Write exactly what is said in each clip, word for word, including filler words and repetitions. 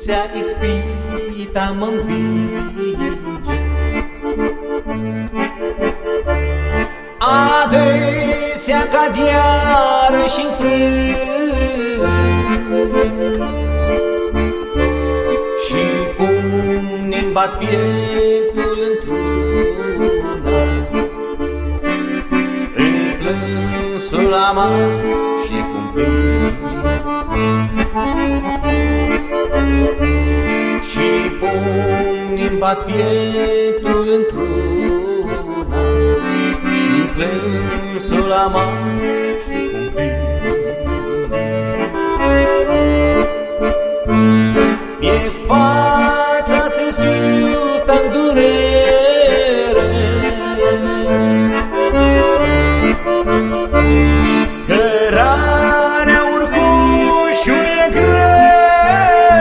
crucea ispita mă învinge. Adesea cad iarăși în frâu și pumni-mi bat pieptul într-una. În plânsul amar și cumplit și pumni-mi bat pieptul într-una. În plânsul amar și cumplit mi-e fața țesută-n durere, cărarea urcușul e greu.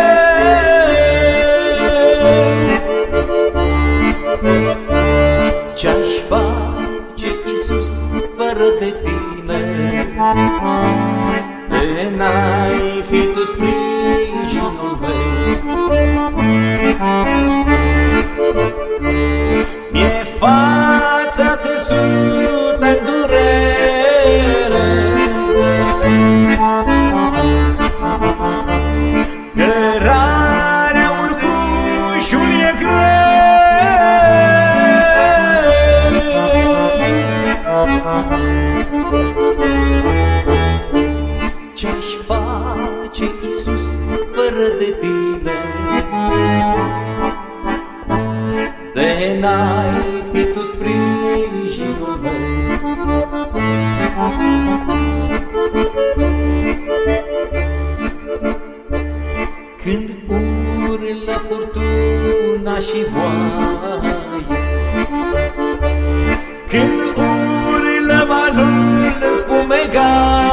Ce-aș face, Iisus, fără de tine? De n-ai fi tu sprijinul meu. Mi-e fața țesută-n durere, cărarea urcușul e greu. Ce-aș face, Iisus, fără de tine? De n-ai fi tu sprijinul meu. Când urlă furtuna și voaie, când urlă valul în spumegare,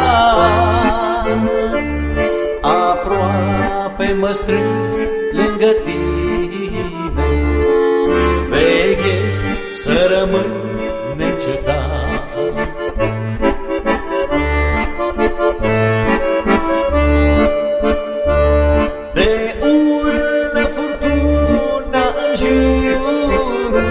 aproape mă strâng lângă tine, veghez să rămân neîncetat. De urlă furtuna în jurul,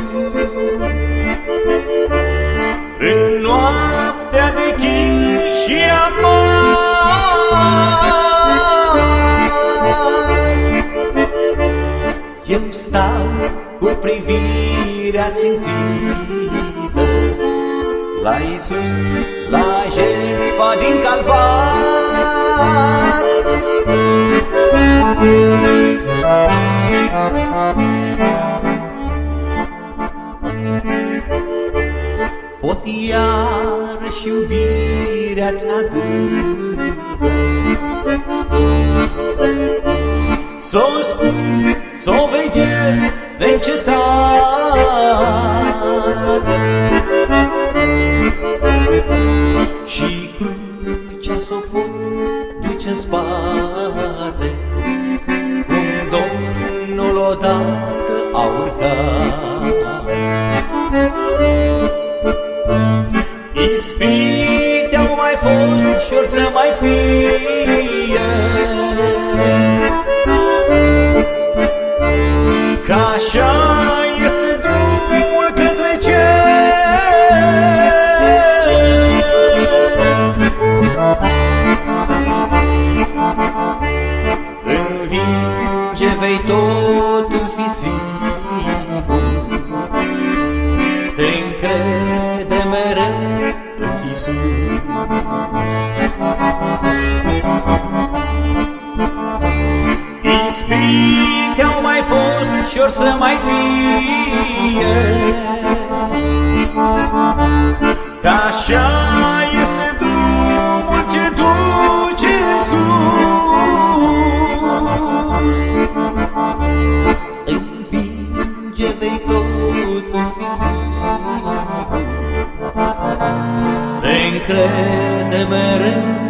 în noaptea de chin și amar, eu stau cu privirea țintită la Iisus, la jertfa din Calvar. Pot iarăși iubirea-ți adâncă, s-o spun, s-o veghez neîncetat. Și crucea s-o pot duce în spate, cum Domnul odată a urcat. Ispite au mai fost și or să mai fie, că așa este drumul către cer. Învinge vei totul fi sigur, te încrede mereu în Iisus. Ispite au mai fost și or să mai fie, că așa este drumul ce duce în sus. Învinge vei totul fi sigur, te încrede mereu